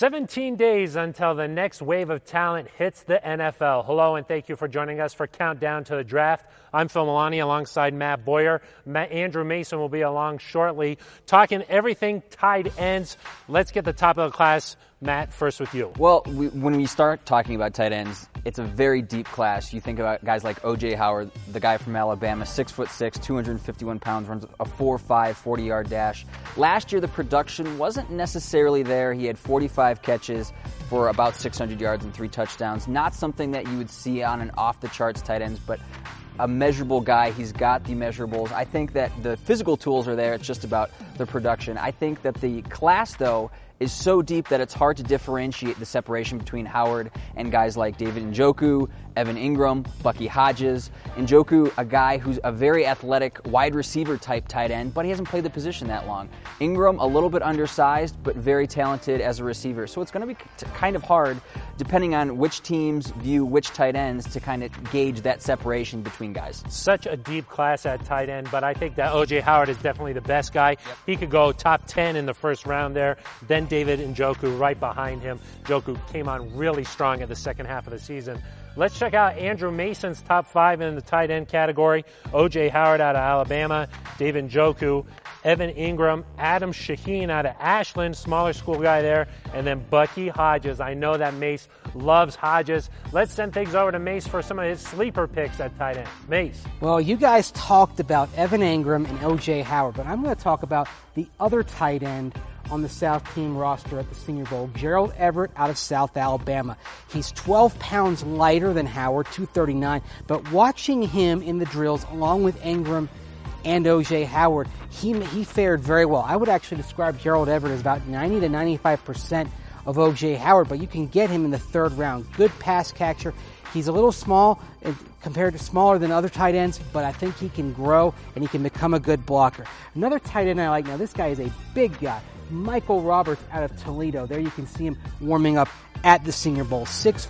17 days until the next wave of talent hits the NFL. Hello, and thank you for joining us for Countdown to the Draft. I'm Phil Milani alongside Matt Boyer. Andrew Mason will be along shortly, talking everything tight ends. Let's get the top of the class. Matt, first with you. Well, when we start talking about tight ends, it's a very deep class. You think about guys like O.J. Howard, the guy from Alabama, 6'6", 251 pounds, runs a 4.5 40-yard dash. Last year, the production wasn't necessarily there. He had 45 catches for about 600 yards and 3 touchdowns. Not something that you would see on an off-the-charts tight ends, but a measurable guy. He's got the measurables. I think that the physical tools are there. It's just about the production. I think that the class, though, is so deep that it's hard to differentiate the separation between Howard and guys like David Njoku, Evan Ingram, Bucky Hodges. Njoku, a guy who's a very athletic wide receiver type tight end, but he hasn't played the position that long. Ingram, a little bit undersized, but very talented as a receiver. So it's going to be kind of hard, depending on which teams view which tight ends, to kind of gauge that separation between guys. Such a deep class at tight end, but I think that O.J. Howard is definitely the best guy. Yep. He could go top 10 in the first round there. Then David Njoku right behind him. Njoku came on really strong in the second half of the season. Let's check out Andrew Mason's top 5 in the tight end category. O.J. Howard out of Alabama, David Njoku, Evan Ingram, Adam Shaheen out of Ashland, smaller school guy there, and then Bucky Hodges. I know that Mace loves Hodges. Let's send things over to Mace for some of his sleeper picks at tight end. Mace. Well, you guys talked about Evan Ingram and O.J. Howard, but I'm going to talk about the other tight end on the South team roster at the Senior Bowl, Gerald Everett out of South Alabama. He's 12 pounds lighter than Howard, 239, but watching him in the drills along with Ingram and O.J. Howard, he fared very well. I would actually describe Gerald Everett as about 90 to 95% of O.J. Howard, but you can get him in the third round. Good pass catcher. He's a little small compared to smaller than other tight ends, but I think he can grow and he can become a good blocker. Another tight end I like, now this guy is a big guy, Michael Roberts out of Toledo. There you can see him warming up at the Senior Bowl. 6'4",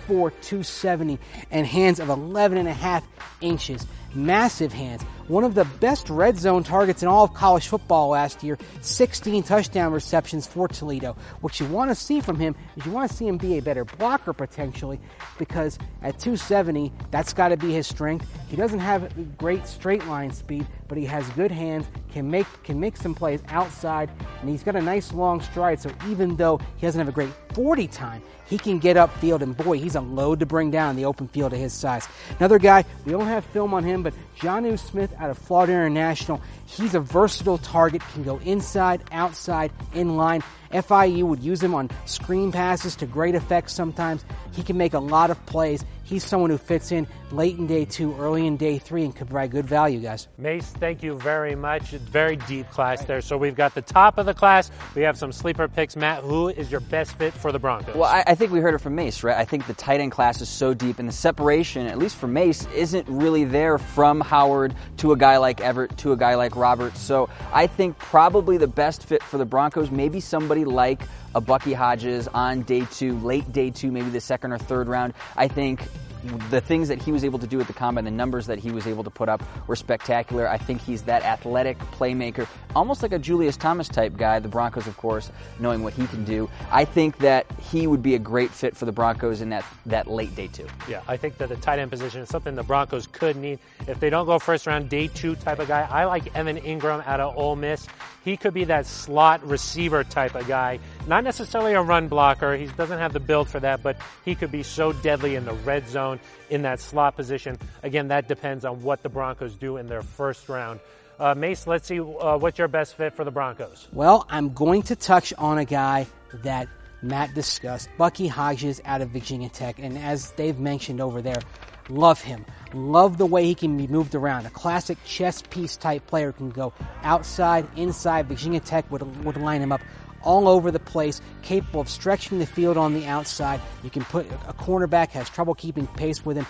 270, and hands of 11.5 inches. Massive hands. One of the best red zone targets in all of college football last year. 16 touchdown receptions for Toledo. What you want to see from him is you want to see him be a better blocker potentially, because at 270, that's got to be his strength. He doesn't have great straight line speed, but he has good hands, can make some plays outside, and he's got a nice long stride, so even though he doesn't have a great 40 time, he can get upfield, and boy, he's a load to bring down in the open field at his size. Another guy, we don't have film on him, but Jonnu Smith out of Florida International. He's a versatile target, can go inside, outside, in line. FIU would use him on screen passes to great effect sometimes. He can make a lot of plays. He's someone who fits in late in day 2, early in day 3, and could provide good value, guys. Mace, thank you very much. Very deep class there. So we've got the top of the class. We have some sleeper picks. Matt, who is your best fit for the Broncos? Well, I think we heard it from Mace, right? I think the tight end class is so deep, and the separation, at least for Mace, isn't really there from Howard to a guy like Everett to a guy like Roberts. So I think probably the best fit for the Broncos, maybe somebody like a Bucky Hodges on day 2, late day 2, maybe the second or third round. I think the things that he was able to do at the combine, the numbers that he was able to put up were spectacular. I think he's that athletic playmaker, almost like a Julius Thomas type guy. The Broncos, of course, knowing what he can do. I think that he would be a great fit for the Broncos in that late day 2. Yeah, I think that the tight end position is something the Broncos could need. If they don't go first round, day 2 type of guy, I like Evan Ingram out of Ole Miss. He could be that slot receiver type of guy. Not necessarily a run blocker. He doesn't have the build for that, but he could be so deadly in the red zone in that slot position. Again, that depends on what the Broncos do in their first round. Mace, let's see what's your best fit for the Broncos. Well, I'm going to touch on a guy that Matt discussed, Bucky Hodges out of Virginia Tech. And as they've mentioned over there, love him. Love the way he can be moved around. A classic chess piece type player, can go outside, inside. Virginia Tech would line him up all over the place, capable of stretching the field on the outside. You can put a cornerback, has trouble keeping pace with him.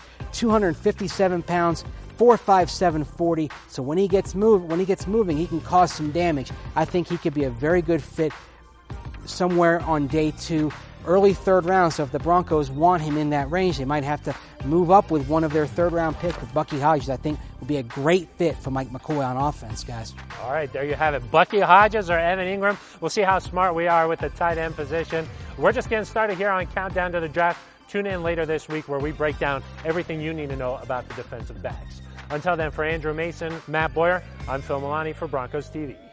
257 pounds, 4.57 40. So when he gets moving, he can cause some damage. I think he could be a very good fit somewhere on day 2, early third round. So if the Broncos want him in that range, they might have to move up with one of their third round picks with Bucky Hodges. I think would be a great fit for Mike McCoy on offense, guys. All right, there you have it. Bucky Hodges or Evan Ingram. We'll see how smart we are with the tight end position. We're just getting started here on Countdown to the Draft. Tune in later this week where we break down everything you need to know about the defensive backs. Until then, for Andrew Mason, Matt Boyer, I'm Phil Milani for Broncos TV.